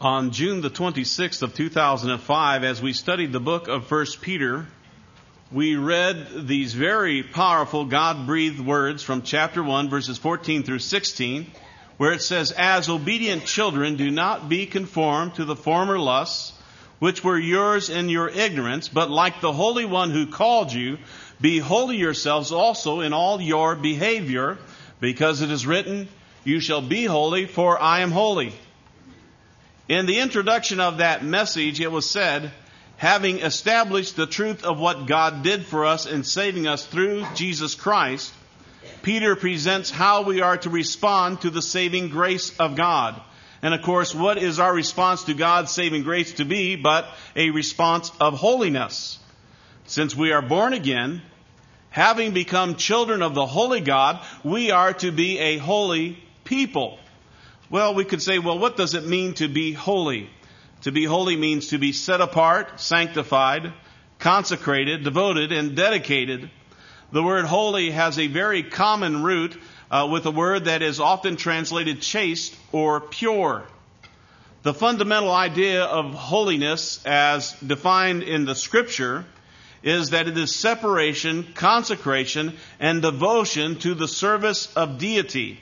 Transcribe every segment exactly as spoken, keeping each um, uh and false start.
On June the twenty-sixth of two thousand five, as we studied the book of First Peter, we read these very powerful God-breathed words from chapter one, verses fourteen through sixteen, where it says, "As obedient children, do not be conformed to the former lusts, which were yours in your ignorance, but like the Holy One who called you, be holy yourselves also in all your behavior, because it is written, you shall be holy, for I am holy." In the introduction of that message, it was said, having established the truth of what God did for us in saving us through Jesus Christ, Peter presents how we are to respond to the saving grace of God. And of course, what is our response to God's saving grace to be but a response of holiness? Since we are born again, having become children of the holy God, we are to be a holy people. Well, we could say, well, what does it mean to be holy? To be holy means to be set apart, sanctified, consecrated, devoted, and dedicated. The word holy has a very common root uh, with a word that is often translated chaste or pure. The fundamental idea of holiness, as defined in the Scripture, is that it is separation, consecration, and devotion to the service of deity,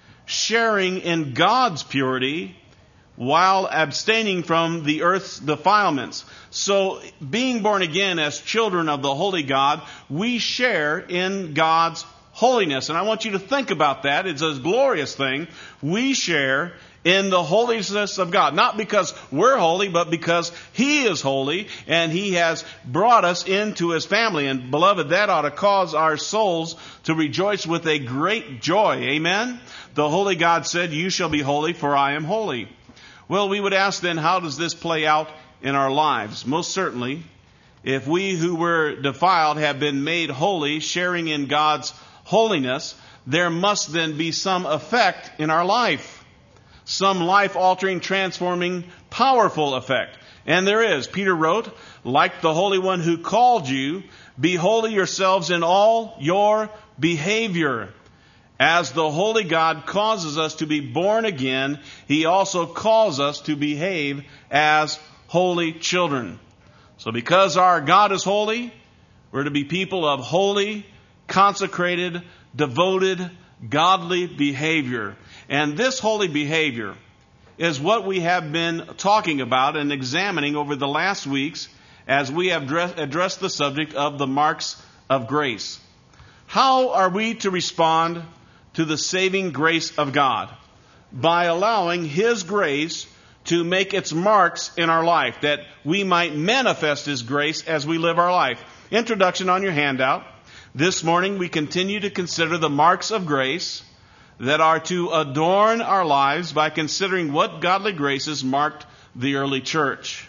sharing in God's purity while abstaining from the earth's defilements. So, being born again as children of the holy God, we share in God's holiness. And I want you to think about that. It's a glorious thing. We share in the holiness of God. Not because we're holy, but because He is holy and He has brought us into His family. And beloved, that ought to cause our souls to rejoice with a great joy. Amen? The holy God said, "You shall be holy, for I am holy." Well, we would ask then, how does this play out in our lives? Most certainly, if we who were defiled have been made holy, sharing in God's holiness, there must then be some effect in our life. Some life-altering, transforming, powerful effect. And there is. Peter wrote, "Like the Holy One who called you, be holy yourselves in all your behavior." As the holy God causes us to be born again, He also calls us to behave as holy children. So because our God is holy, we're to be people of holy, consecrated, devoted, godly behavior. And this holy behavior is what we have been talking about and examining over the last weeks as we have addressed the subject of the marks of grace. How are we to respond to the saving grace of God? By allowing His grace to make its marks in our life, that we might manifest His grace as we live our life. Introduction on your handout. This morning we continue to consider the marks of grace that are to adorn our lives by considering what godly graces marked the early church.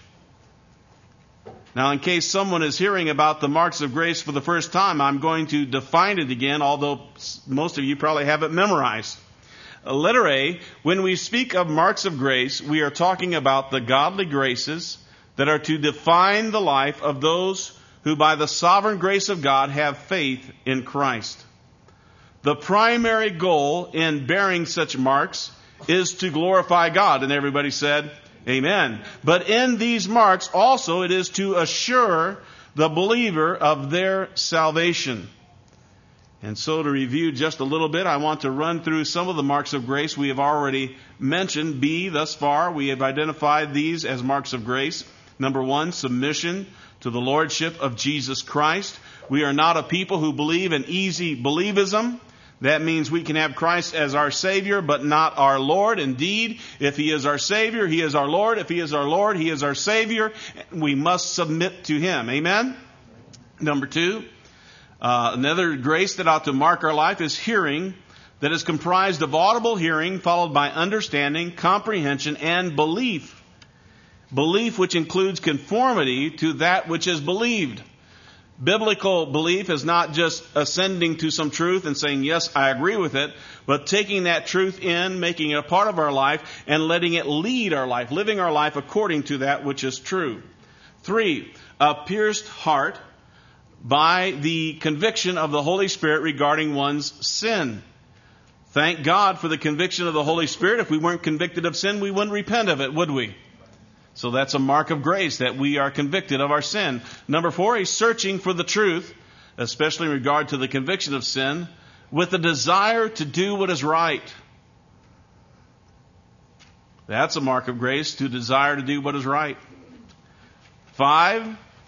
Now, in case someone is hearing about the marks of grace for the first time, I'm going to define it again, although most of you probably have it memorized. Letter A, when we speak of marks of grace, we are talking about the godly graces that are to define the life of those who by the sovereign grace of God have faith in Christ. The primary goal in bearing such marks is to glorify God. And everybody said, amen. But in these marks also it is to assure the believer of their salvation. And so to review just a little bit, I want to run through some of the marks of grace we have already mentioned. B, thus far, we have identified these as marks of grace. Number one, submission to the Lordship of Jesus Christ. We are not a people who believe in easy believism. That means we can have Christ as our Savior, but not our Lord. Indeed, if He is our Savior, He is our Lord. If He is our Lord, He is our Savior. We must submit to Him. Amen? Number two, uh, another grace that ought to mark our life is hearing, that is comprised of audible hearing, followed by understanding, comprehension, and belief. Belief which includes conformity to that which is believed. Biblical belief is not just ascending to some truth and saying, yes, I agree with it, but taking that truth in, making it a part of our life, and letting it lead our life, living our life according to that which is true. Three, a pierced heart by the conviction of the Holy Spirit regarding one's sin. Thank God for the conviction of the Holy Spirit. If we weren't convicted of sin, we wouldn't repent of it, would we? So that's a mark of grace that we are convicted of our sin. Number four, a searching for the truth, especially in regard to the conviction of sin, with a desire to do what is right. That's a mark of grace, to desire to do what is right. Five,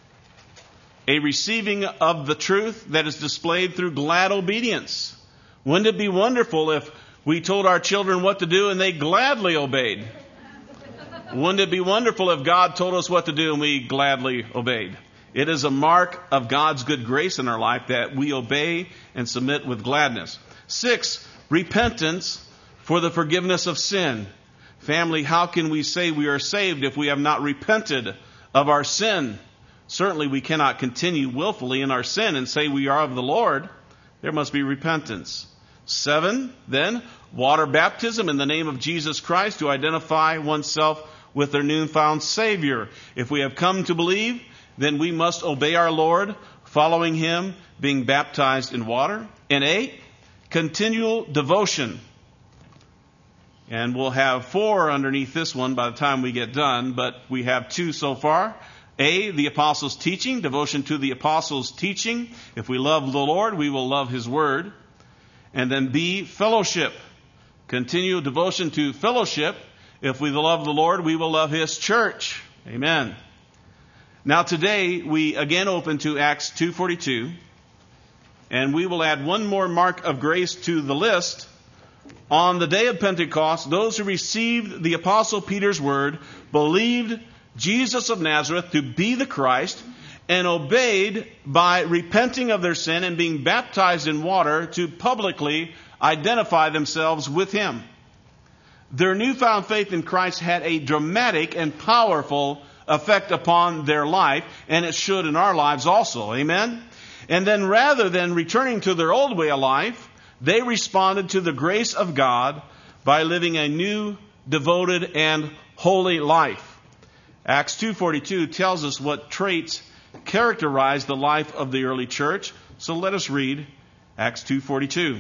a receiving of the truth that is displayed through glad obedience. Wouldn't it be wonderful if we told our children what to do and they gladly obeyed? Wouldn't it be wonderful if God told us what to do and we gladly obeyed? It is a mark of God's good grace in our life that we obey and submit with gladness. Six, repentance for the forgiveness of sin. Family, how can we say we are saved if we have not repented of our sin? Certainly we cannot continue willfully in our sin and say we are of the Lord. There must be repentance. Seven, then, water baptism in the name of Jesus Christ to identify oneself with their newfound Savior. If we have come to believe, then we must obey our Lord, following Him, being baptized in water. And eight, continual devotion. And we'll have four underneath this one by the time we get done, but we have two so far. A, the apostles' teaching, devotion to the apostles' teaching. If we love the Lord, we will love His word. And then B, fellowship, continual devotion to fellowship. If we love the Lord, we will love His church. Amen. Now today, we again open to Acts two forty-two, and we will add one more mark of grace to the list. On the day of Pentecost, those who received the Apostle Peter's word believed Jesus of Nazareth to be the Christ and obeyed by repenting of their sin and being baptized in water to publicly identify themselves with Him. Their newfound faith in Christ had a dramatic and powerful effect upon their life, and it should in our lives also. Amen? And then rather than returning to their old way of life, they responded to the grace of God by living a new, devoted, and holy life. Acts two forty-two tells us what traits characterized the life of the early church. So let us read Acts two forty-two.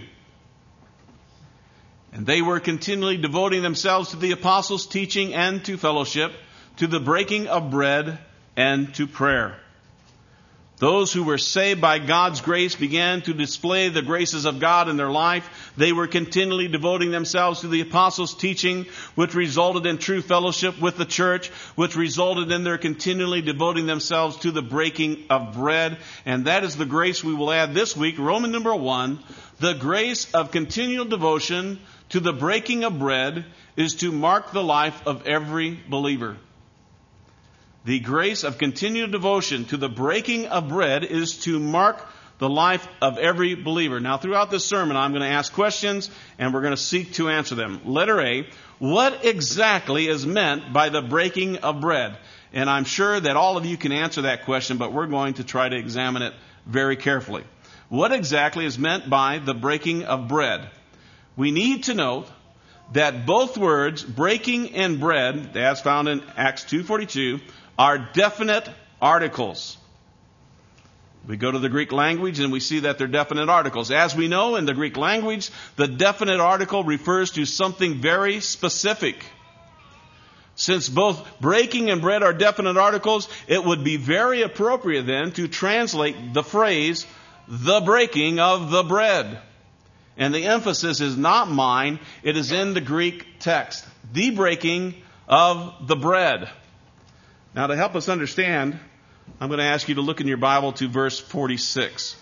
And they were continually devoting themselves to the apostles' teaching and to fellowship, to the breaking of bread and to prayer. Those who were saved by God's grace began to display the graces of God in their life. They were continually devoting themselves to the apostles' teaching, which resulted in true fellowship with the church, which resulted in their continually devoting themselves to the breaking of bread. And that is the grace we will add this week, Roman number one. The grace of continual devotion to the breaking of bread is to mark the life of every believer. The grace of continual devotion to the breaking of bread is to mark the life of every believer. Now, throughout this sermon, I'm going to ask questions, and we're going to seek to answer them. Letter A, what exactly is meant by the breaking of bread? And I'm sure that all of you can answer that question, but we're going to try to examine it very carefully. What exactly is meant by the breaking of bread? We need to note that both words, breaking and bread, as found in Acts two forty-two, are definite articles. We go to the Greek language and we see that they're definite articles. As we know, in the Greek language, the definite article refers to something very specific. Since both breaking and bread are definite articles, it would be very appropriate then to translate the phrase, the breaking of the bread. And the emphasis is not mine, it is in the Greek text. The breaking of the bread. Now, to help us understand, I'm going to ask you to look in your Bible to verse forty-six.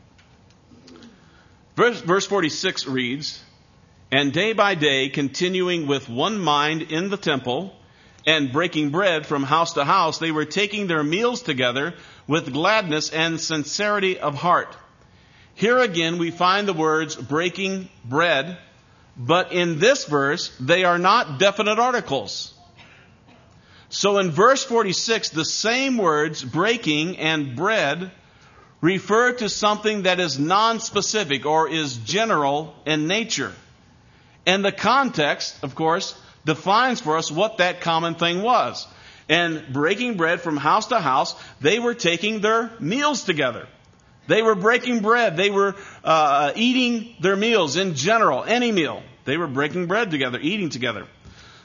Verse, verse forty-six reads, And day by day, continuing with one mind in the temple, and breaking bread from house to house, they were taking their meals together with gladness and sincerity of heart. Here again, we find the words breaking bread, but in this verse, they are not definite articles. So in verse forty-six, the same words, breaking and bread, refer to something that is non-specific or is general in nature. And the context, of course, defines for us what that common thing was. And breaking bread from house to house, they were taking their meals together. They were breaking bread. They were uh, eating their meals in general, any meal. They were breaking bread together, eating together.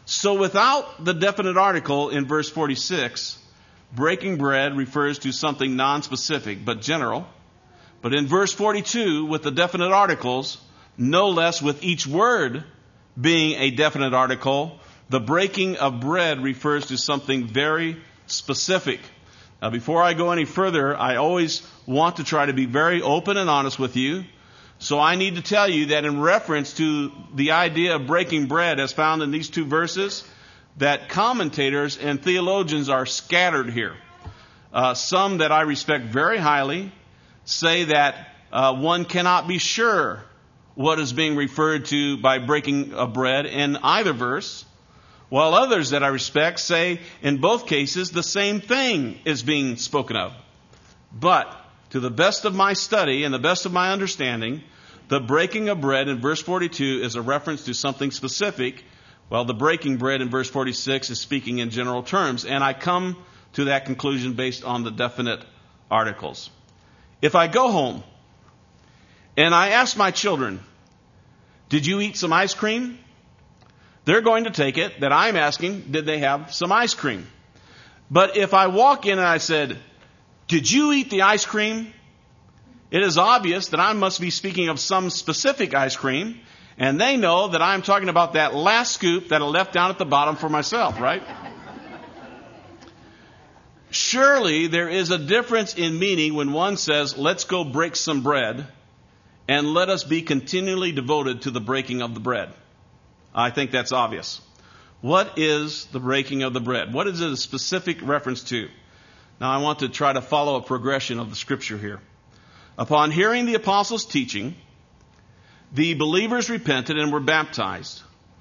So without the definite article in verse forty-six, breaking bread refers to something nonspecific but general. But in verse forty-two, with the definite articles, no less with each word being a definite article, the breaking of bread refers to something very specific. Now, before I go any further, I always want to try to be very open and honest with you. So I need to tell you that in reference to the idea of breaking bread as found in these two verses, that commentators and theologians are scattered here. Uh, some that I respect very highly say that uh, one cannot be sure what is being referred to by breaking of bread in either verse, while others that I respect say in both cases the same thing is being spoken of. But to the best of my study and the best of my understanding, the breaking of bread in verse forty-two is a reference to something specific, while the breaking bread in verse forty-six is speaking in general terms. And I come to that conclusion based on the definite articles. If I go home and I ask my children, did you eat some ice cream? They're going to take it that I'm asking, did they have some ice cream? But if I walk in and I said, did you eat the ice cream? It is obvious that I must be speaking of some specific ice cream, and they know that I'm talking about that last scoop that I left down at the bottom for myself, right? Surely there is a difference in meaning when one says, let's go break some bread, and let us be continually devoted to the breaking of the bread. I think that's obvious. What is the breaking of the bread? What is it a specific reference to? Now I want to try to follow a progression of the scripture here. Upon hearing the apostles' teaching, the believers repented and were baptized.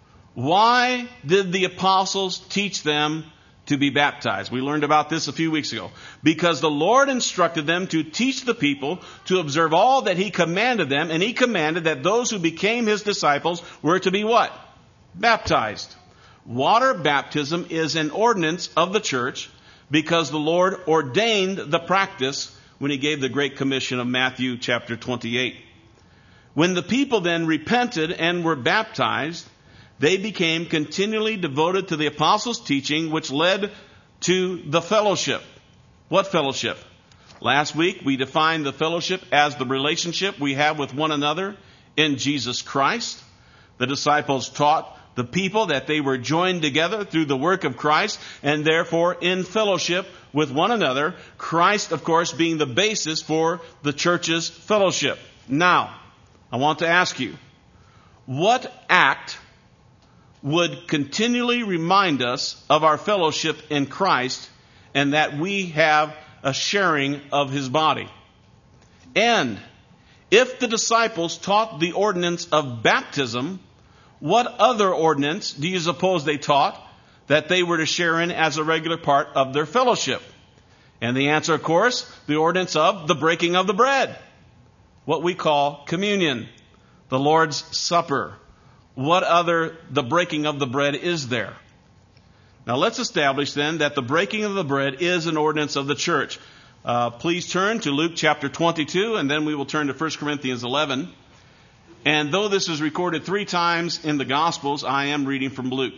Why did the apostles teach them to be baptized? We learned about this a few weeks ago. Because the Lord instructed them to teach the people to observe all that He commanded them, and He commanded that those who became His disciples were to be what? Baptized. Water baptism is an ordinance of the church because the Lord ordained the practice when He gave the Great Commission of Matthew chapter twenty-eight. When the people then repented and were baptized, they became continually devoted to the apostles' teaching, which led to the fellowship. What fellowship? Last week we defined the fellowship as the relationship we have with one another in Jesus Christ. The disciples taught the people that they were joined together through the work of Christ and therefore in fellowship with one another. Christ, of course, being the basis for the church's fellowship. Now, I want to ask you, what act would continually remind us of our fellowship in Christ and that we have a sharing of His body? And if the disciples taught the ordinance of baptism, what other ordinance do you suppose they taught that they were to share in as a regular part of their fellowship? And the answer, of course, the ordinance of the breaking of the bread. What we call communion, the Lord's Supper. What other the breaking of the bread is there? Now let's establish then that the breaking of the bread is an ordinance of the church. Uh, please turn to Luke chapter twenty-two, and then we will turn to First Corinthians eleven. And though this is recorded three times in the Gospels, I am reading from Luke.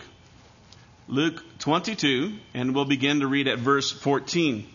Luke twenty-two, and we'll begin to read at verse fourteen.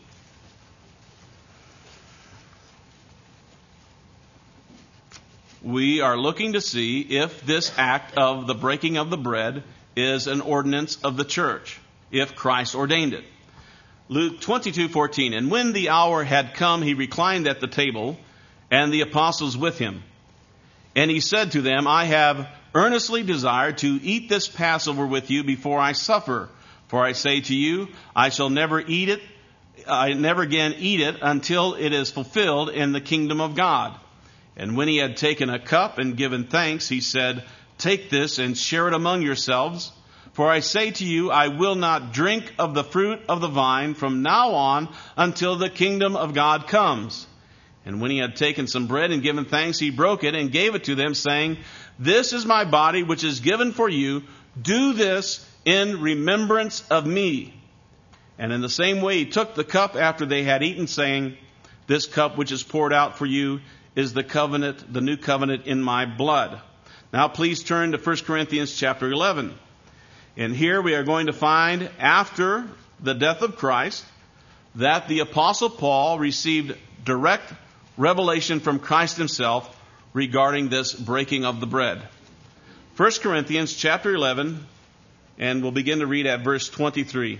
We are looking to see if this act of the breaking of the bread is an ordinance of the church, if Christ ordained it. Luke twenty-two fourteen. And when the hour had come, He reclined at the table, and the apostles with Him. And He said to them, I have earnestly desired to eat this Passover with you before I suffer. For I say to you, I shall never eat it, I never again eat it until it is fulfilled in the kingdom of God. And when He had taken a cup and given thanks, He said, take this and share it among yourselves. For I say to you, I will not drink of the fruit of the vine from now on until the kingdom of God comes. And when He had taken some bread and given thanks, He broke it and gave it to them, saying, this is my body which is given for you. Do this in remembrance of me. And in the same way He took the cup after they had eaten, saying, this cup which is poured out for you is the covenant, the new covenant in my blood. Now please turn to First Corinthians chapter eleven. And here we are going to find, after the death of Christ, that the Apostle Paul received direct revelation from Christ himself regarding this breaking of the bread. First Corinthians chapter eleven, and we'll begin to read at verse twenty-three.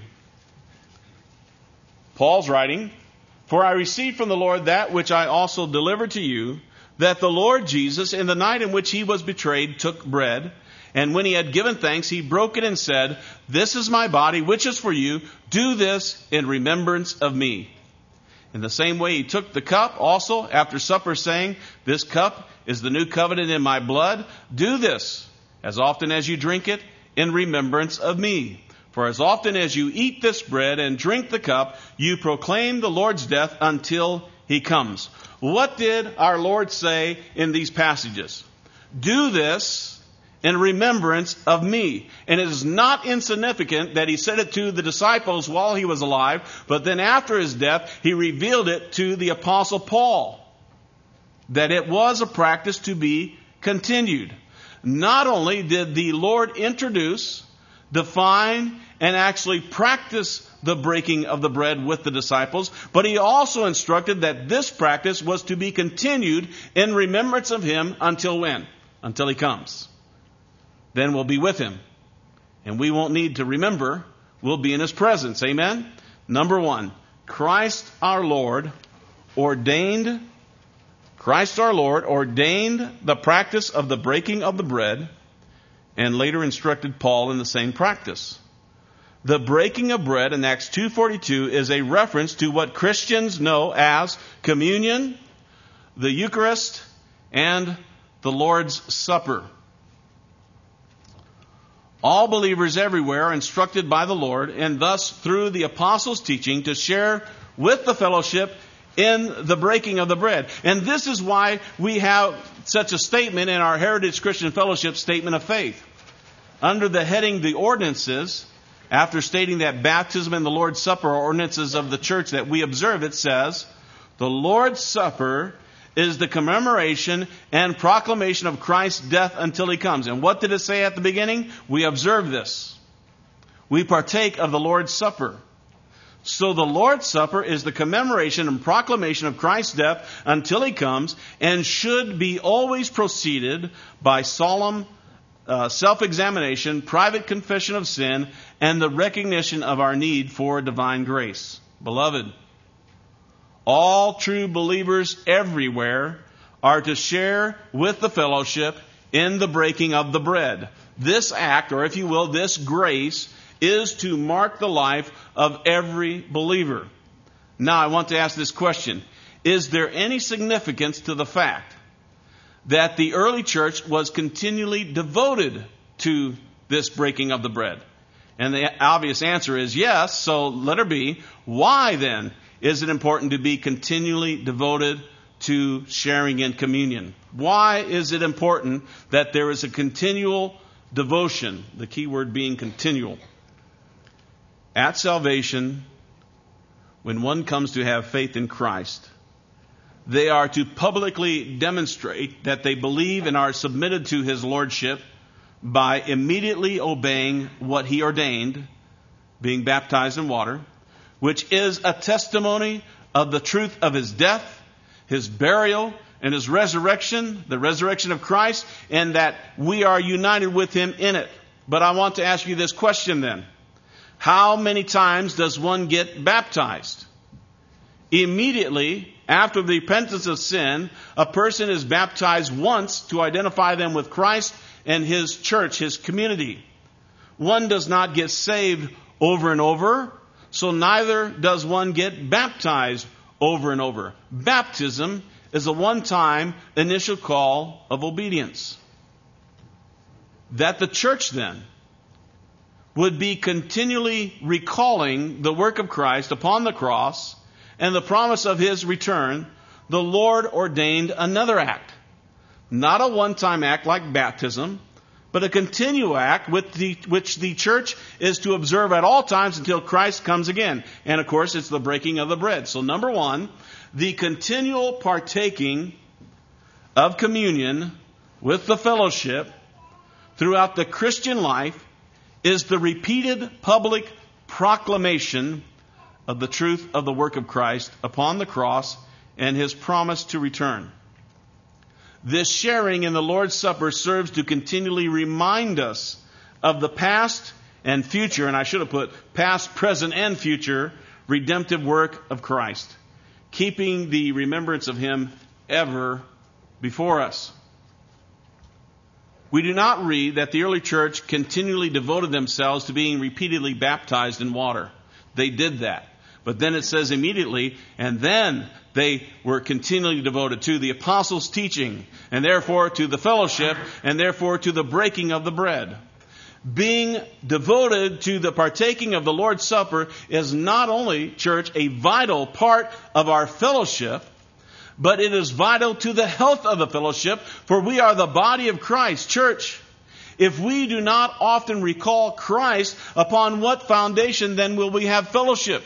Paul's writing, "For I received from the Lord that which I also delivered to you, that the Lord Jesus, in the night in which he was betrayed, took bread, and when he had given thanks, he broke it and said, 'This is my body, which is for you. Do this in remembrance of me.' In the same way, he took the cup also after supper, saying, 'This cup is the new covenant in my blood. Do this, as often as you drink it, in remembrance of me. For as often as you eat this bread and drink the cup, you proclaim the Lord's death until he comes.'" What did our Lord say in these passages? Do this in remembrance of me. And it is not insignificant that he said it to the disciples while he was alive, but then after his death, he revealed it to the Apostle Paul, that it was a practice to be continued. Not only did the Lord introduce, define, and actually practice the breaking of the bread with the disciples, but he also instructed that this practice was to be continued in remembrance of him until when? Until he comes. Then we'll be with him. And we won't need to remember. We'll be in his presence. Amen? Number one, Christ our Lord ordained, Christ our Lord ordained the practice of the breaking of the bread, and later instructed Paul in the same practice. The breaking of bread in Acts two forty-two is a reference to what Christians know as communion, the Eucharist, and the Lord's Supper. All believers everywhere are instructed by the Lord, and thus through the apostles' teaching, to share with the fellowship in the breaking of the bread. And this is why we have such a statement in our Heritage Christian Fellowship Statement of Faith. Under the heading, the ordinances, after stating that baptism and the Lord's Supper are ordinances of the church that we observe, it says, "The Lord's Supper is the commemoration and proclamation of Christ's death until he comes." And what did it say at the beginning? We observe this. We partake of the Lord's Supper. So the Lord's Supper is the commemoration and proclamation of Christ's death until he comes, and should be always preceded by solemn uh, self-examination, private confession of sin, and the recognition of our need for divine grace. Beloved, all true believers everywhere are to share with the fellowship in the breaking of the bread. This act, or if you will, this grace, is to mark the life of every believer. Now, I want to ask this question. Is there any significance to the fact that the early church was continually devoted to this breaking of the bread? And the obvious answer is yes, so let her be. Why then is it important to be continually devoted to sharing in communion? Why is it important that there is a continual devotion? The key word being continual. At salvation, when one comes to have faith in Christ, they are to publicly demonstrate that they believe and are submitted to his lordship by immediately obeying what he ordained, being baptized in water, which is a testimony of the truth of his death, his burial, and his resurrection, the resurrection of Christ, and that we are united with him in it. But I want to ask you this question then. How many times does one get baptized? Immediately after the repentance of sin, a person is baptized once to identify them with Christ and his church, his community. One does not get saved over and over, so neither does one get baptized over and over. Baptism is a one-time initial call of obedience. That the church then would be continually recalling the work of Christ upon the cross and the promise of his return, the Lord ordained another act. Not a one-time act like baptism, but a continual act with the, which the church is to observe at all times until Christ comes again. And of course, it's the breaking of the bread. So number one, the continual partaking of communion with the fellowship throughout the Christian life is the repeated public proclamation of the truth of the work of Christ upon the cross and His promise to return. This sharing in the Lord's Supper serves to continually remind us of the past and future, and I should have put past, present, and future redemptive work of Christ, keeping the remembrance of Him ever before us. We do not read that the early church continually devoted themselves to being repeatedly baptized in water. They did that. But then it says immediately, and then they were continually devoted to the apostles' teaching, and therefore to the fellowship, and therefore to the breaking of the bread. Being devoted to the partaking of the Lord's Supper is not only, church, a vital part of our fellowship, but it is vital to the health of the fellowship, for we are the body of Christ. Church, if we do not often recall Christ, upon what foundation then will we have fellowship?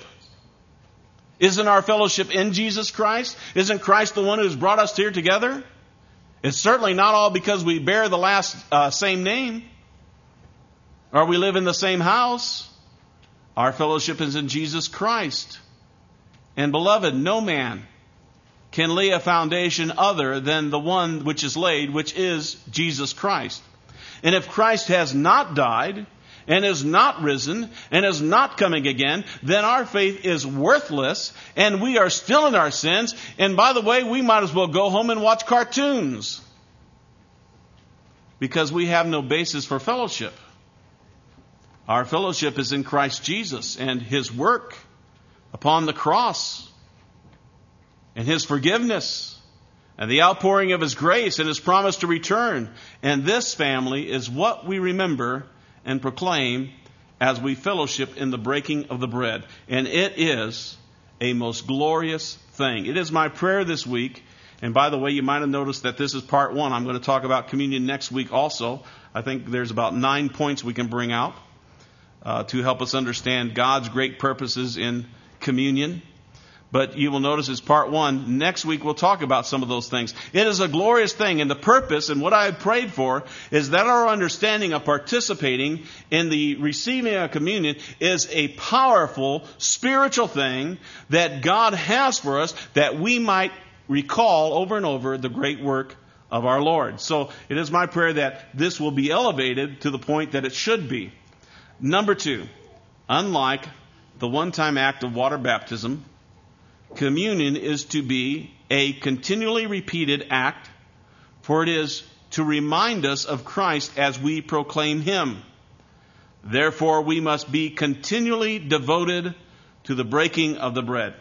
Isn't our fellowship in Jesus Christ? Isn't Christ the one who's brought us here together? It's certainly not all because we bear the last uh, same name, or we live in the same house. Our fellowship is in Jesus Christ. And beloved, no man can lay a foundation other than the one which is laid, which is Jesus Christ. And if Christ has not died, and is not risen, and is not coming again, then our faith is worthless, and we are still in our sins. And by the way, we might as well go home and watch cartoons, because we have no basis for fellowship. Our fellowship is in Christ Jesus and His work upon the cross, and His forgiveness, and the outpouring of His grace, and His promise to return. And this, family, is what we remember and proclaim as we fellowship in the breaking of the bread. And it is a most glorious thing. It is my prayer this week. And by the way, you might have noticed that this is part one. I'm going to talk about communion next week also. I think there's about nine points we can bring out uh, to help us understand God's great purposes in communion. But you will notice it's part one. Next week we'll talk about some of those things. It is a glorious thing. And the purpose and what I have prayed for is that our understanding of participating in the receiving of communion is a powerful spiritual thing that God has for us, that we might recall over and over the great work of our Lord. So it is my prayer that this will be elevated to the point that it should be. Number two, unlike the one-time act of water baptism, communion is to be a continually repeated act, for it is to remind us of Christ as we proclaim Him. Therefore, we must be continually devoted to the breaking of the bread.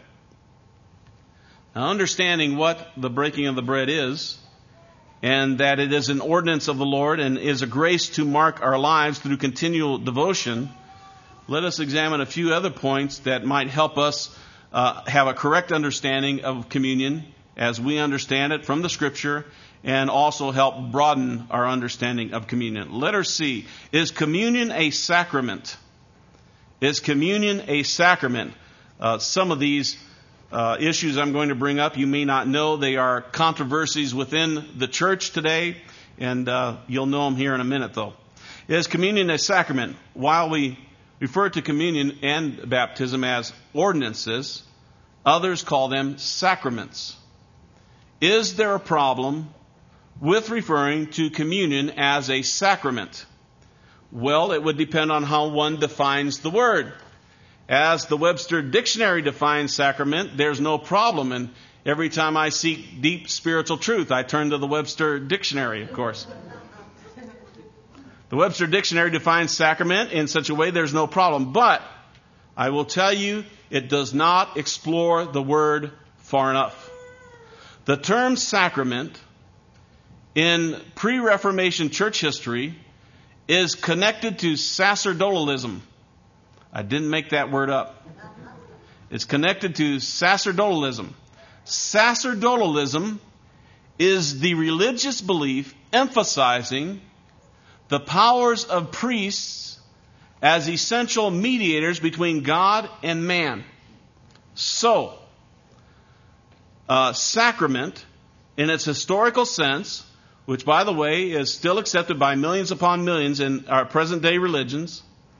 Now, understanding what the breaking of the bread is, and that it is an ordinance of the Lord and is a grace to mark our lives through continual devotion, let us examine a few other points that might help us Uh, have a correct understanding of communion as we understand it from the Scripture, and also help broaden our understanding of communion. Letter C, is communion a sacrament? Is communion a sacrament? Uh, some of these uh, issues I'm going to bring up, you may not know. They are controversies within the church today, and uh, you'll know them here in a minute, though. Is communion a sacrament? While we refer to communion and baptism as ordinances, others call them sacraments. Is there a problem with referring to communion as a sacrament? Well, it would depend on how one defines the word. As the Webster Dictionary defines sacrament, there's no problem. And every time I seek deep spiritual truth, I turn to the Webster Dictionary, of course. The Webster Dictionary defines sacrament in such a way there's no problem. But I will tell you, it does not explore the word far enough. The term sacrament in pre-Reformation church history is connected to sacerdotalism. I didn't make that word up. It's connected to sacerdotalism. Sacerdotalism is the religious belief emphasizing the powers of priests as essential mediators between God and man. So, uh, sacrament, in its historical sense, which, by the way, is still accepted by millions upon millions in our present-day religions,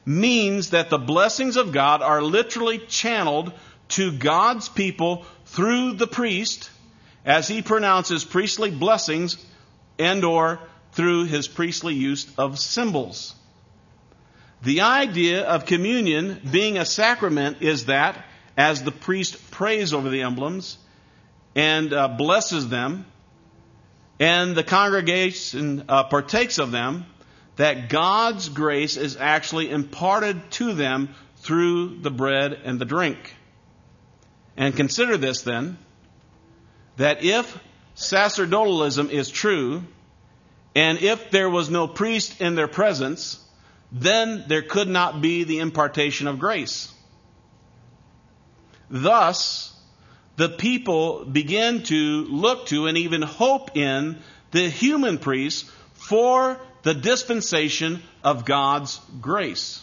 means that the blessings of God are literally channeled to God's people through the priest as he pronounces priestly blessings and or through his priestly use of symbols. The idea of communion being a sacrament is that as the priest prays over the emblems and uh, blesses them, and the congregation uh, partakes of them, that God's grace is actually imparted to them through the bread and the drink. And consider this then, that if sacerdotalism is true, and if there was no priest in their presence, then there could not be the impartation of grace. Thus, the people begin to look to and even hope in the human priest for the dispensation of God's grace.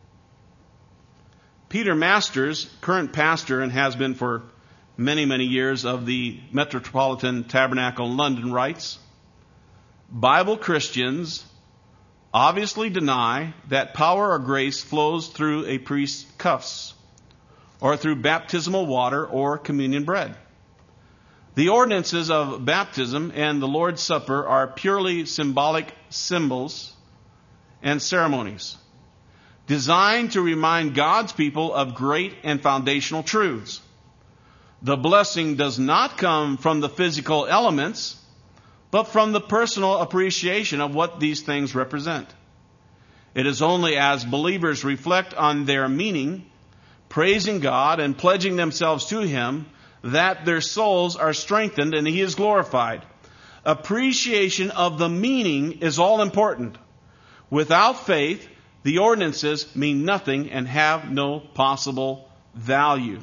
Peter Masters, current pastor and has been for many, many years of the Metropolitan Tabernacle in London, writes, Bible Christians obviously deny that power or grace flows through a priest's cuffs or through baptismal water or communion bread. The ordinances of baptism and the Lord's Supper are purely symbolic symbols and ceremonies designed to remind God's people of great and foundational truths. The blessing does not come from the physical elements, but from the personal appreciation of what these things represent. It is only as believers reflect on their meaning, praising God and pledging themselves to Him, that their souls are strengthened and He is glorified. Appreciation of the meaning is all important. Without faith, the ordinances mean nothing and have no possible value.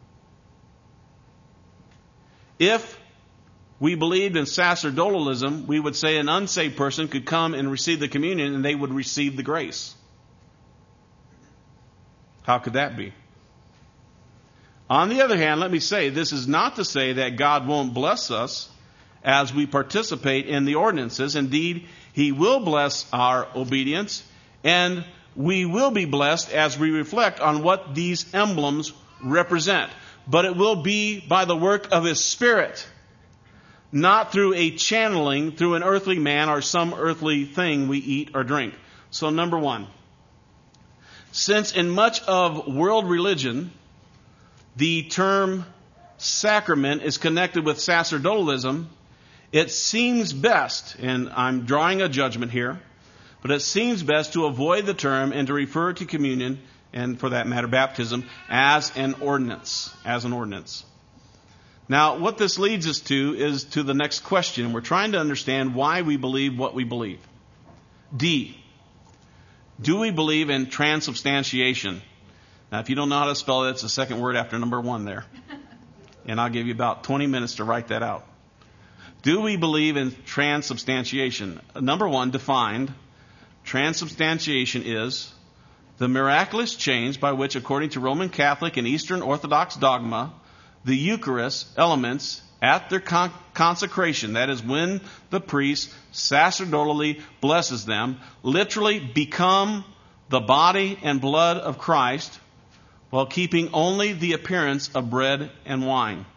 If we believed in sacerdotalism, we would say an unsaved person could come and receive the communion and they would receive the grace. How could that be? On the other hand, let me say, this is not to say that God won't bless us as we participate in the ordinances. Indeed, He will bless our obedience, and we will be blessed as we reflect on what these emblems represent. But it will be by the work of His Spirit, not through a channeling through an earthly man or some earthly thing we eat or drink. So number one, since in much of world religion, the term sacrament is connected with sacerdotalism, it seems best, and I'm drawing a judgment here, but it seems best to avoid the term and to refer to communion, and for that matter baptism, as an ordinance. As an ordinance. Now, what this leads us to is to the next question. We're trying to understand why we believe what we believe. D. Do we believe in transubstantiation? Now, if you don't know how to spell it, it's the second word after number one there. And I'll give you about twenty minutes to write that out. Do we believe in transubstantiation? Number one, defined, transubstantiation is the miraculous change by which, according to Roman Catholic and Eastern Orthodox dogma, the Eucharist elements at their con- consecration, that is when the priest sacerdotally blesses them, literally become the body and blood of Christ, while keeping only the appearance of bread and wine.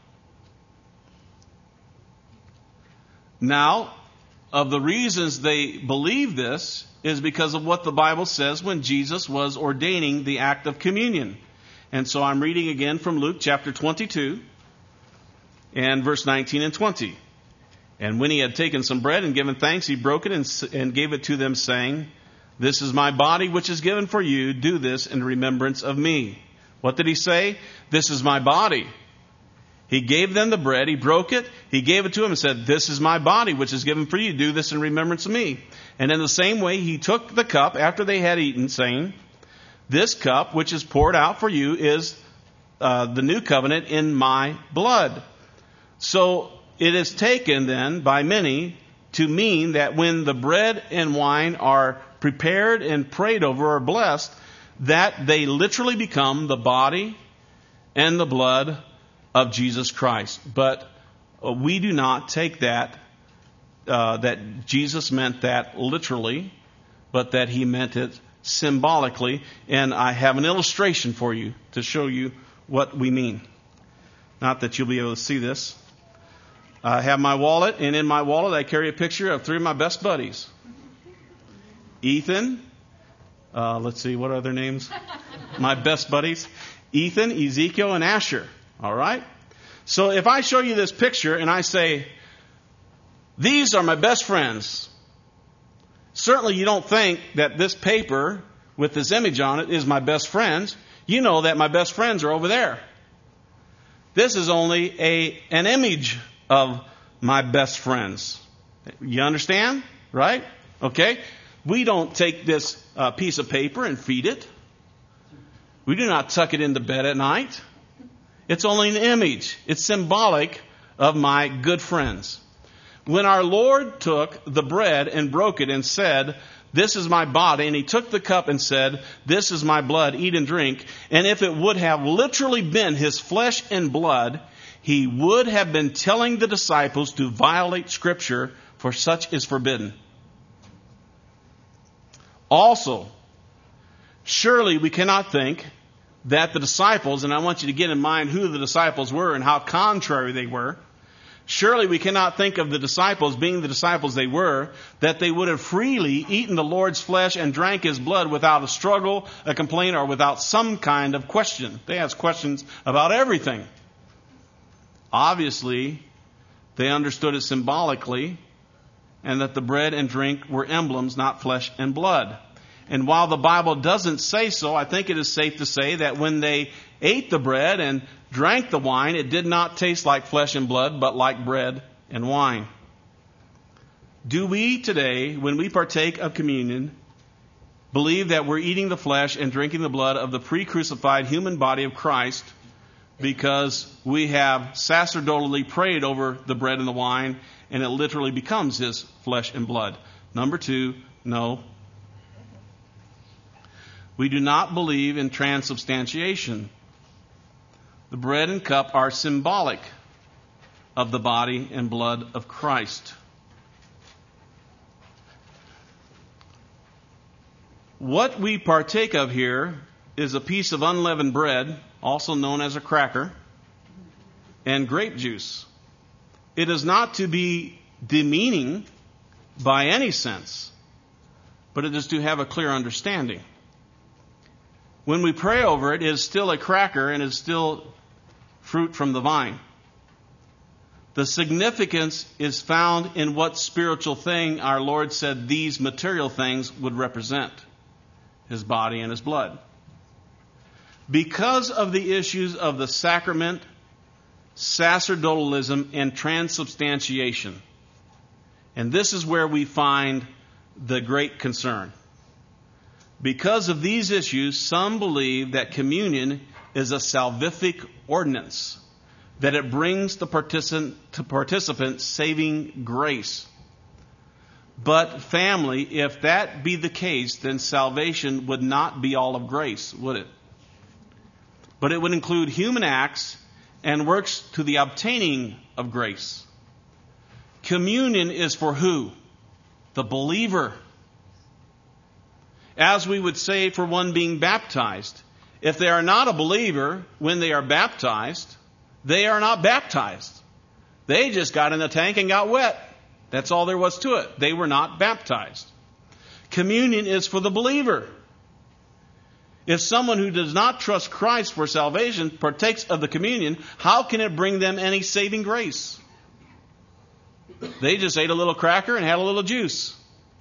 Now, of the reasons they believe this is because of what the Bible says when Jesus was ordaining the act of communion. And so I'm reading again from Luke chapter twenty-two and verse nineteen and twenty. And when he had taken some bread and given thanks, he broke it and, and gave it to them, saying, "This is my body which is given for you. Do this in remembrance of me." What did he say? This is my body. He gave them the bread, he broke it, he gave it to them and said, "This is my body which is given for you. Do this in remembrance of me." And in the same way, he took the cup after they had eaten, saying, "This cup which is poured out for you is uh, the new covenant in my blood." So it is taken then by many to mean that when the bread and wine are prepared and prayed over or blessed, that they literally become the body and the blood of Jesus Christ. But uh, we do not take that, uh, that Jesus meant that literally, but that he meant it symbolically, and I have an illustration for you to show you what we mean. Not that you'll be able to see this. I have my wallet, and in my wallet I carry a picture of three of my best buddies. Ethan, uh, let's see, what are their names? My best buddies. Ethan, Ezekiel, and Asher. All right? So if I show you this picture and I say, these are my best friends, certainly you don't think that this paper with this image on it is my best friends. You know that my best friends are over there. This is only a an image of my best friends. You understand? Right? Okay? We don't take this uh, piece of paper and feed it. We do not tuck it into bed at night. It's only an image. It's symbolic of my good friends. When our Lord took the bread and broke it and said, this is my body, and he took the cup and said, this is my blood, eat and drink. And if it would have literally been his flesh and blood, he would have been telling the disciples to violate Scripture, for such is forbidden. Also, surely we cannot think that the disciples, and I want you to get in mind who the disciples were and how contrary they were. Surely we cannot think of the disciples, being the disciples they were, that they would have freely eaten the Lord's flesh and drank his blood without a struggle, a complaint, or without some kind of question. They asked questions about everything. Obviously, they understood it symbolically, and that the bread and drink were emblems, not flesh and blood. And while the Bible doesn't say so, I think it is safe to say that when they ate the bread and drank the wine, it did not taste like flesh and blood, but like bread and wine. Do we today, when we partake of communion, believe that we're eating the flesh and drinking the blood of the pre-crucified human body of Christ because we have sacerdotally prayed over the bread and the wine and it literally becomes his flesh and blood? Number two, no. We do not believe in transubstantiation. The bread and cup are symbolic of the body and blood of Christ. What we partake of here is a piece of unleavened bread, also known as a cracker, and grape juice. It is not to be demeaning by any sense, but it is to have a clear understanding. When we pray over it, it is still a cracker and is still fruit from the vine. The significance is found in what spiritual thing our Lord said these material things would represent: his body and his blood. Because of the issues of the sacrament, sacerdotalism, and transubstantiation. And this is where we find the great concern. Because of these issues, some believe that communion is a salvific ordinance, that it brings the participant, to participant saving grace. But family, if that be the case, then salvation would not be all of grace, would it? But it would include human acts and works to the obtaining of grace. Communion is for who? The believer. As we would say for one being baptized. If they are not a believer when they are baptized, they are not baptized. They just got in the tank and got wet. That's all there was to it. They were not baptized. Communion is for the believer. If someone who does not trust Christ for salvation partakes of the communion, how can it bring them any saving grace? They just ate a little cracker and had a little juice.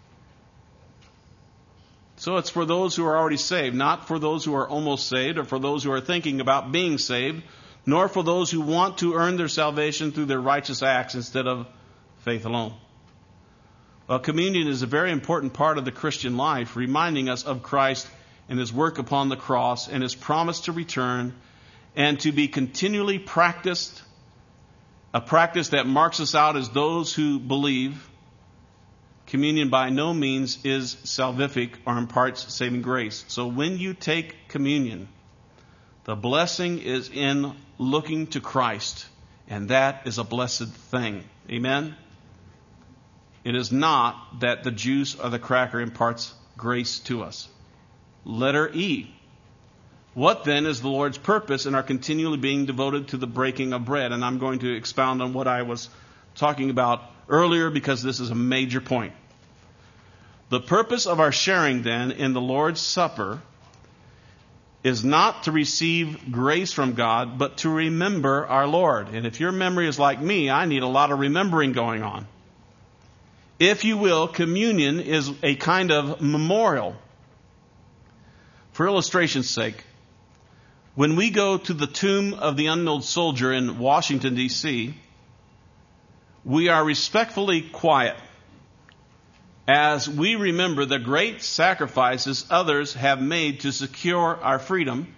So it's for those who are already saved, not for those who are almost saved or for those who are thinking about being saved, nor for those who want to earn their salvation through their righteous acts instead of faith alone. Well, communion is a very important part of the Christian life, reminding us of Christ and his work upon the cross and his promise to return and to be continually practiced, a practice that marks us out as those who believe. Communion by no means is salvific or imparts saving grace. So when you take communion, the blessing is in looking to Christ, and that is a blessed thing. Amen? It is not that the juice or the cracker imparts grace to us. Letter E. What then is the Lord's purpose in our continually being devoted to the breaking of bread? And I'm going to expound on what I was talking about earlier because this is a major point. The purpose of our sharing then in the Lord's Supper is not to receive grace from God, but to remember our Lord. And if your memory is like me, I need a lot of remembering going on. If you will, communion is a kind of memorial. For illustration's sake, when we go to the tomb of the unknown soldier in Washington, D C, we are respectfully quiet as we remember the great sacrifices others have made to secure our freedom.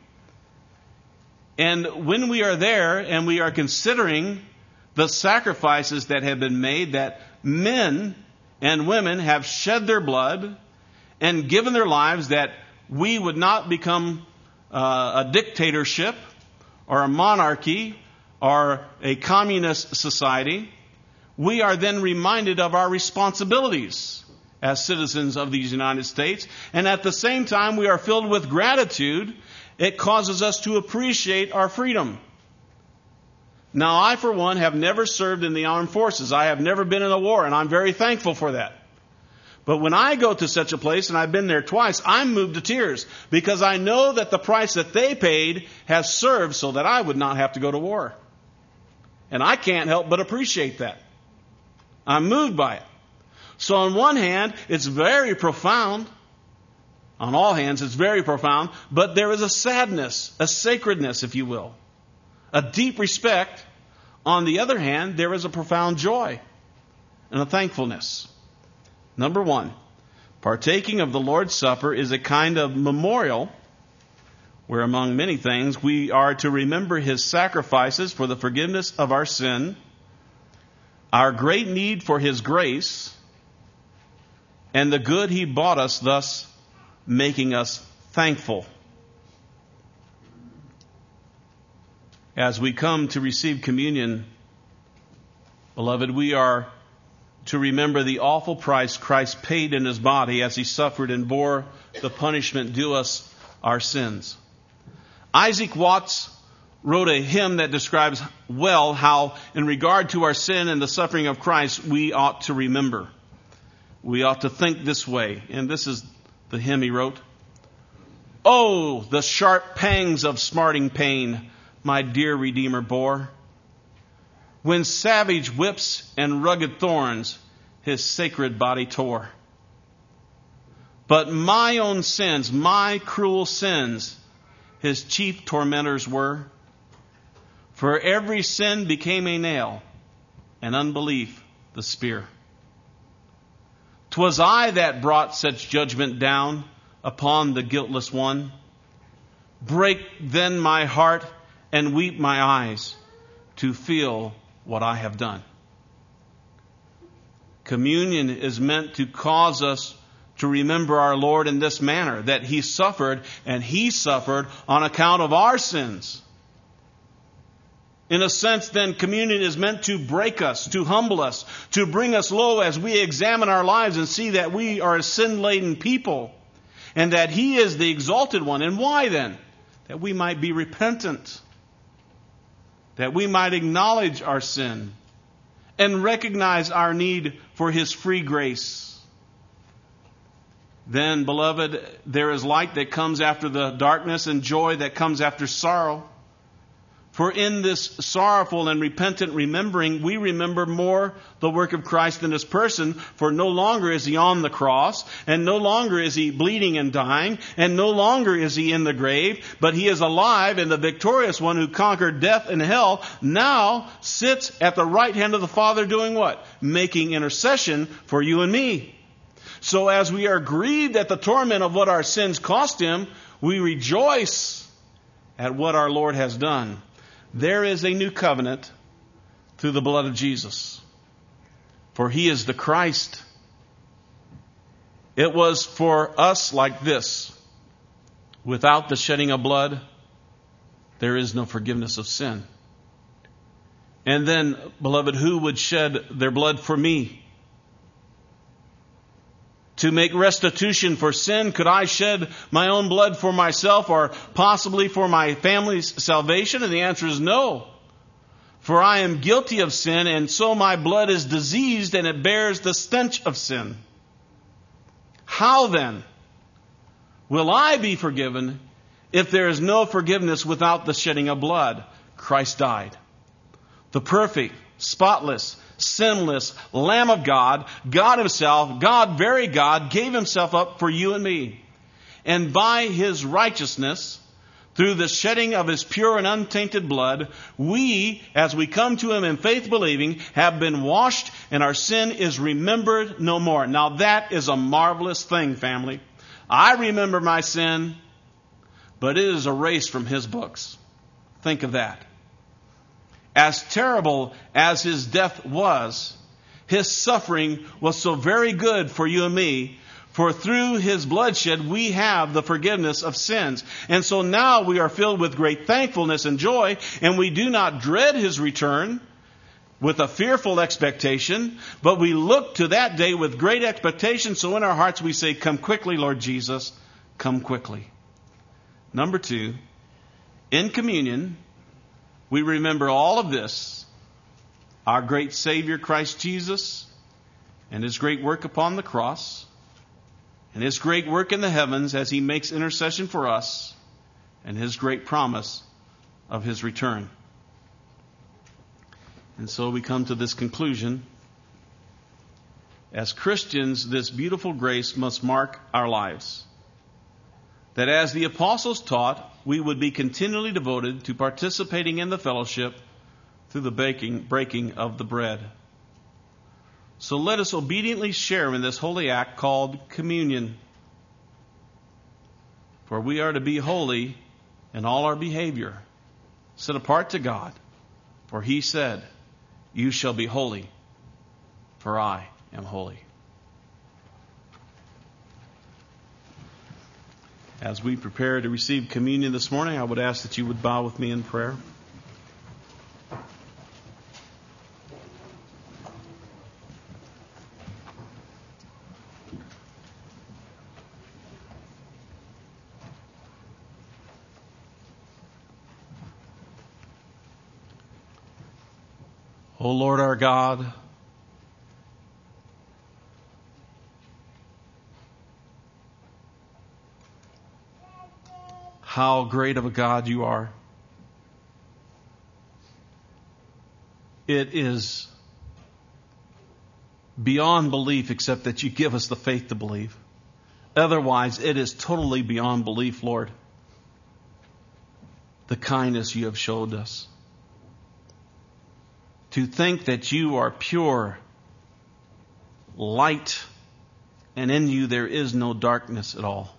And when we are there and we are considering the sacrifices that have been made, that men and women have shed their blood and given their lives that we would not become uh, a dictatorship or a monarchy or a communist society, we are then reminded of our responsibilities as citizens of these United States. And at the same time, we are filled with gratitude. It causes us to appreciate our freedom. Now, I, for one, have never served in the armed forces. I have never been in a war, and I'm very thankful for that. But when I go to such a place, and I've been there twice, I'm moved to tears because I know that the price that they paid has served so that I would not have to go to war. And I can't help but appreciate that. I'm moved by it. So on one hand, it's very profound. On all hands, it's very profound. But there is a sadness, a sacredness, if you will. A deep respect. On the other hand, there is a profound joy and a thankfulness. Number one, partaking of the Lord's Supper is a kind of memorial where, among many things, we are to remember His sacrifices for the forgiveness of our sin, our great need for His grace, and the good He bought us, thus making us thankful. As we come to receive communion, beloved, we are to remember the awful price Christ paid in His body as He suffered and bore the punishment due us our sins. Isaac Watts wrote a hymn that describes well how, in regard to our sin and the suffering of Christ, we ought to remember. We ought to think this way. And this is the hymn he wrote. Oh, the sharp pangs of smarting pain my dear Redeemer bore, when savage whips and rugged thorns His sacred body tore. But my own sins, my cruel sins, His chief tormentors were. For every sin became a nail, and unbelief the spear. 'Twas I that brought such judgment down upon the guiltless one. Break then my heart and weep my eyes to feel what I have done. Communion is meant to cause us to remember our Lord in this manner, that He suffered, and He suffered on account of our sins. In a sense, then, communion is meant to break us, to humble us, to bring us low as we examine our lives and see that we are a sin-laden people and that He is the exalted one. And why then? That we might be repentant, that we might acknowledge our sin and recognize our need for His free grace. Then, beloved, there is light that comes after the darkness and joy that comes after sorrow. For in this sorrowful and repentant remembering, we remember more the work of Christ in His person, for no longer is He on the cross, and no longer is He bleeding and dying, and no longer is He in the grave, but He is alive, and the victorious one who conquered death and hell now sits at the right hand of the Father doing what? Making intercession for you and me. So as we are grieved at the torment of what our sins cost Him, we rejoice at what our Lord has done. There is a new covenant through the blood of Jesus. For He is the Christ. It was for us like this. Without the shedding of blood, there is no forgiveness of sin. And then, beloved, who would shed their blood for me? To make restitution for sin, could I shed my own blood for myself or possibly for my family's salvation? And the answer is no. For I am guilty of sin, and so my blood is diseased, and it bears the stench of sin. How then will I be forgiven if there is no forgiveness without the shedding of blood? Christ died. The perfect, spotless, sinless Lamb of God, God Himself, God, very God, gave Himself up for you and me. And by His righteousness, through the shedding of His pure and untainted blood, we, as we come to Him in faith believing, have been washed and our sin is remembered no more. Now that is a marvelous thing, family. I remember my sin, but it is erased from His books. Think of that. As terrible as His death was, His suffering was so very good for you and me. For through His bloodshed, we have the forgiveness of sins. And so now we are filled with great thankfulness and joy, and we do not dread His return with a fearful expectation, but we look to that day with great expectation. So in our hearts we say, come quickly, Lord Jesus, come quickly. Number two, in communion, we remember all of this, our great Savior Christ Jesus and His great work upon the cross and His great work in the heavens as He makes intercession for us and His great promise of His return. And so we come to this conclusion. As Christians, this beautiful grace must mark our lives. That as the apostles taught, we would be continually devoted to participating in the fellowship through the baking, breaking of the bread. So let us obediently share in this holy act called communion. For we are to be holy in all our behavior, set apart to God. For He said, you shall be holy, for I am holy. As we prepare to receive communion this morning, I would ask that you would bow with me in prayer. O Lord our God, how great of a God you are. It is beyond belief except that you give us the faith to believe. Otherwise, it is totally beyond belief, Lord, the kindness you have showed us. To think that you are pure light and in you there is no darkness at all.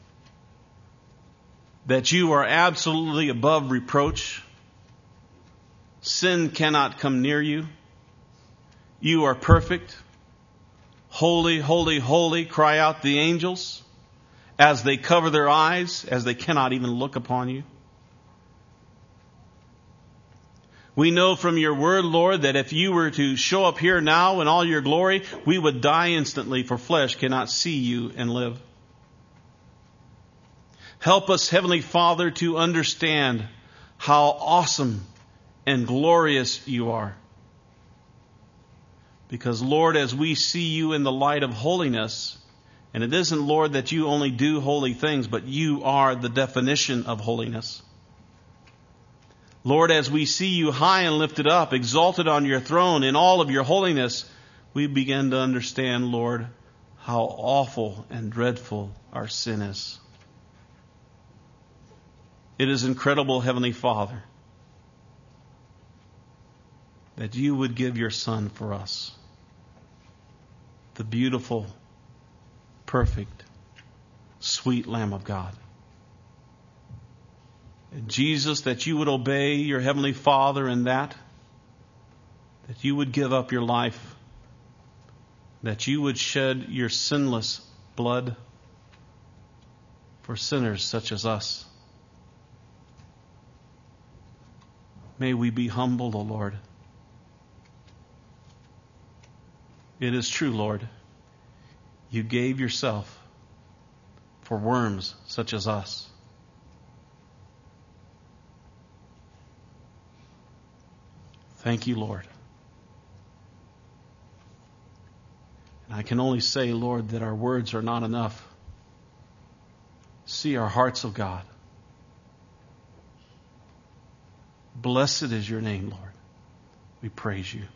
That you are absolutely above reproach. Sin cannot come near you. You are perfect. Holy, holy, holy, cry out the angels as they cover their eyes, as they cannot even look upon you. We know from your word, Lord, that if you were to show up here now in all your glory, we would die instantly, for flesh cannot see you and live. Help us, Heavenly Father, to understand how awesome and glorious you are. Because, Lord, as we see you in the light of holiness, and it isn't, Lord, that you only do holy things, but you are the definition of holiness. Lord, as we see you high and lifted up, exalted on your throne in all of your holiness, we begin to understand, Lord, how awful and dreadful our sin is. It is incredible, Heavenly Father, that you would give your Son for us, the beautiful, perfect, sweet Lamb of God. And Jesus, that you would obey your Heavenly Father in that, that you would give up your life, that you would shed your sinless blood for sinners such as us. May we be humbled, O Lord. It is true, Lord. You gave yourself for worms such as us. Thank you, Lord. And I can only say, Lord, that our words are not enough. See our hearts, O God. Blessed is your name, Lord. We praise you.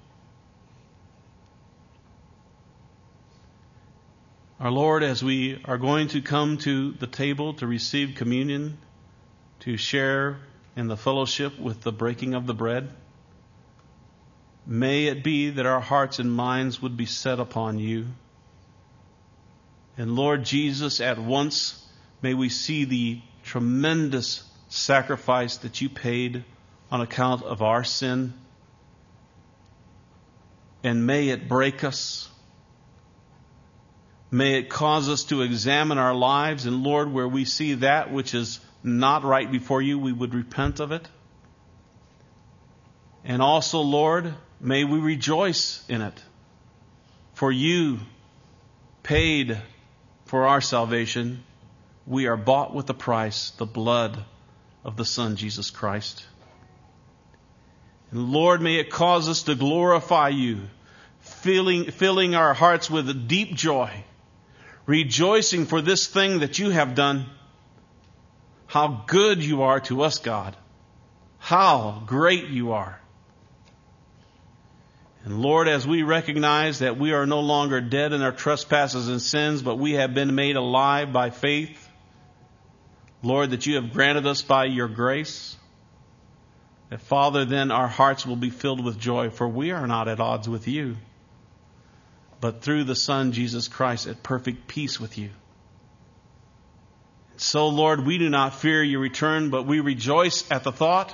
Our Lord, as we are going to come to the table to receive communion, to share in the fellowship with the breaking of the bread, may it be that our hearts and minds would be set upon you. And Lord Jesus, at once may we see the tremendous sacrifice that you paid on account of our sin. And may it break us. May it cause us to examine our lives. And Lord, where we see that which is not right before you, we would repent of it. And also, Lord, may we rejoice in it. For you paid for our salvation. We are bought with a price, the blood of the Son, Jesus Christ. And Lord, may it cause us to glorify you, filling, filling our hearts with a deep joy, rejoicing for this thing that you have done. How good you are to us, God. How great you are. And Lord, as we recognize that we are no longer dead in our trespasses and sins, but we have been made alive by faith, Lord, that you have granted us by your grace, that Father, then our hearts will be filled with joy, for we are not at odds with you, but through the Son, Jesus Christ, at perfect peace with you. So, Lord, we do not fear your return, but we rejoice at the thought.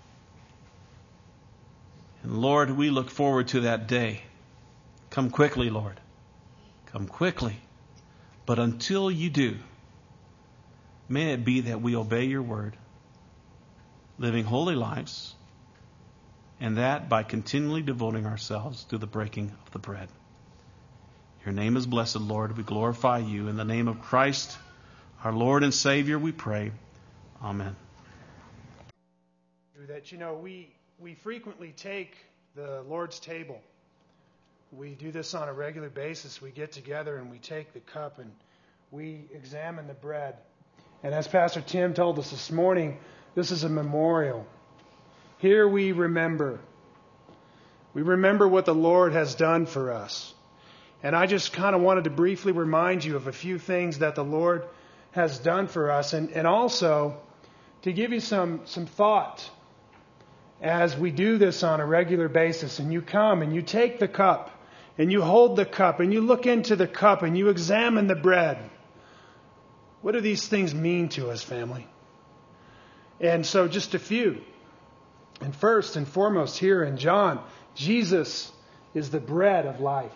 And Lord, we look forward to that day. Come quickly, Lord. Come quickly. But until you do, may it be that we obey your word, living holy lives, and that by continually devoting ourselves to the breaking of the bread. Your name is blessed, Lord. We glorify you. In the name of Christ, our Lord and Savior, we pray. Amen. That, you know, we, we frequently take the Lord's table. We do this on a regular basis. We get together and we take the cup and we examine the bread. And as Pastor Tim told us this morning, this is a memorial. Here we remember. We remember what the Lord has done for us. And I just kind of wanted to briefly remind you of a few things that the Lord has done for us. And, and also to give you some, some thought as we do this on a regular basis. And you come and you take the cup and you hold the cup and you look into the cup and you examine the bread. What do these things mean to us, family? And so just a few. And first and foremost here in John, Jesus is the bread of life.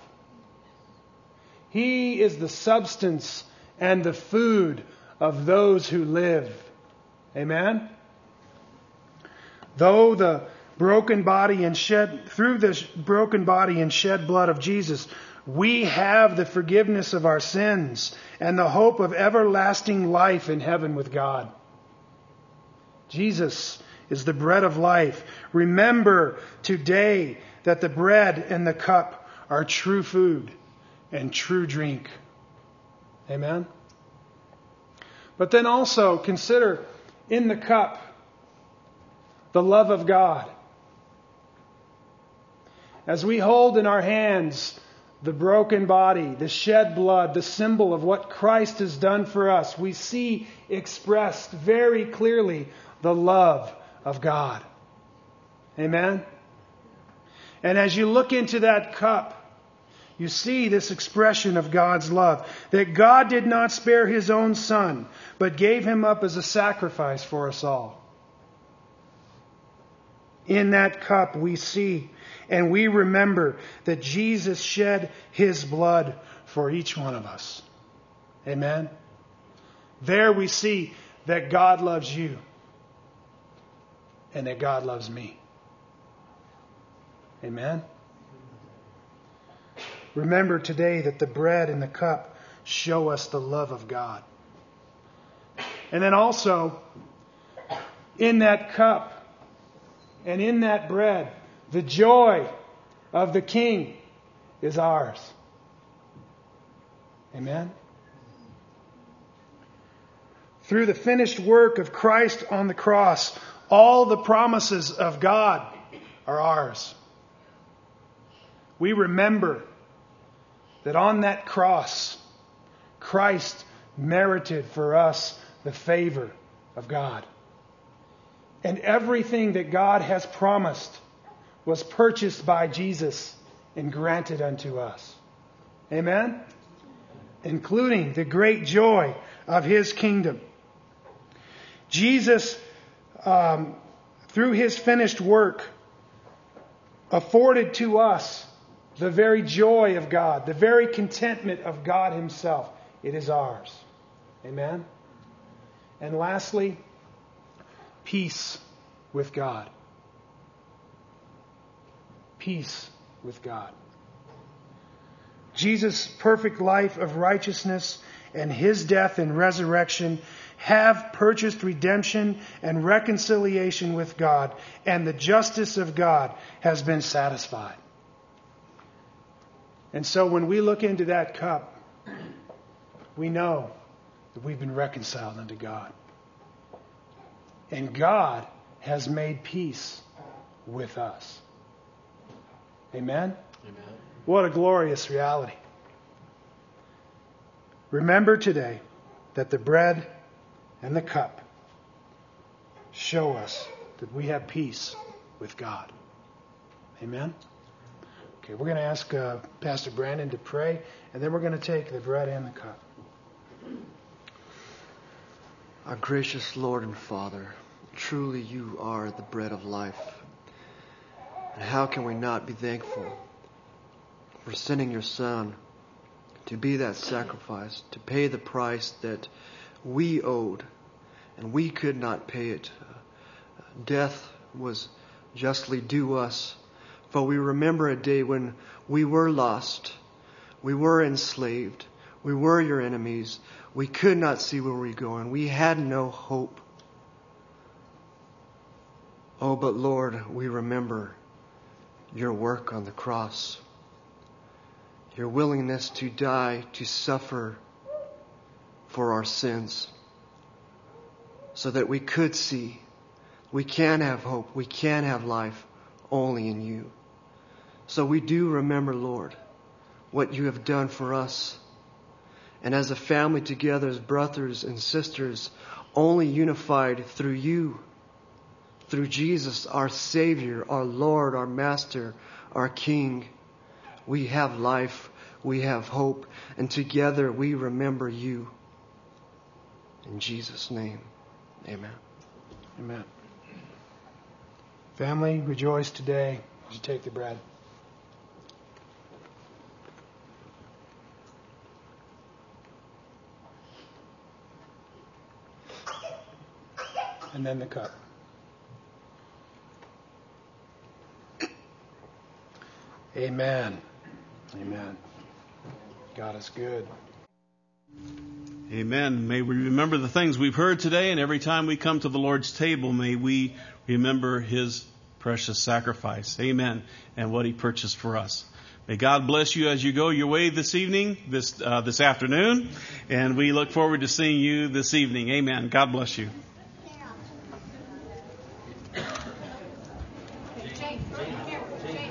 He is the substance and the food of those who live. Amen? Though the broken body and shed, through this broken body and shed blood of Jesus, we have the forgiveness of our sins and the hope of everlasting life in heaven with God. Jesus is the bread of life. Remember today that the bread and the cup are true food and true drink. Amen? But then also consider in the cup the love of God. As we hold in our hands the broken body, the shed blood, the symbol of what Christ has done for us, we see expressed very clearly the love of God. Amen? And as you look into that cup, you see this expression of God's love. That God did not spare His own Son, but gave Him up as a sacrifice for us all. In that cup we see and we remember that Jesus shed His blood for each one of us. Amen? There we see that God loves you and that God loves me. Amen? Remember today that the bread and the cup show us the love of God. And then also, in that cup and in that bread, the joy of the King is ours. Amen? Through the finished work of Christ on the cross, all the promises of God are ours. We remember that on that cross, Christ merited for us the favor of God. And everything that God has promised was purchased by Jesus and granted unto us. Amen? Including the great joy of His kingdom. Jesus, um, through His finished work, afforded to us the very joy of God, the very contentment of God Himself. It is ours. Amen? And lastly, peace with God. Peace with God. Jesus' perfect life of righteousness and His death and resurrection have purchased redemption and reconciliation with God, and the justice of God has been satisfied. And so when we look into that cup, we know that we've been reconciled unto God. And God has made peace with us. Amen? Amen. What a glorious reality. Remember today that the bread and the cup show us that we have peace with God. Amen? Okay, we're going to ask uh, Pastor Brandon to pray, and then we're going to take the bread and the cup. Our gracious Lord and Father, truly You are the bread of life. And how can we not be thankful for sending Your Son to be that sacrifice, to pay the price that we owed, and we could not pay it. Uh, death was justly due us. For we remember a day when we were lost, we were enslaved, we were Your enemies, we could not see where we were going, we had no hope. Oh, but Lord, we remember Your work on the cross, Your willingness to die, to suffer for our sins, so that we could see, we can have hope, we can have life only in You. So we do remember, Lord, what You have done for us. And as a family together, as brothers and sisters, only unified through You, through Jesus, our Savior, our Lord, our Master, our King, we have life, we have hope, and together we remember You. In Jesus' name, amen. Amen. Family, rejoice today as you take the bread. And then the cup. Amen. Amen. God is good. Amen. May we remember the things we've heard today, and every time we come to the Lord's table, may we remember His precious sacrifice. Amen. And what He purchased for us. May God bless you as you go your way this evening, this uh, this afternoon, and we look forward to seeing you this evening. Amen. God bless you. Jane, Jane, here, Jane.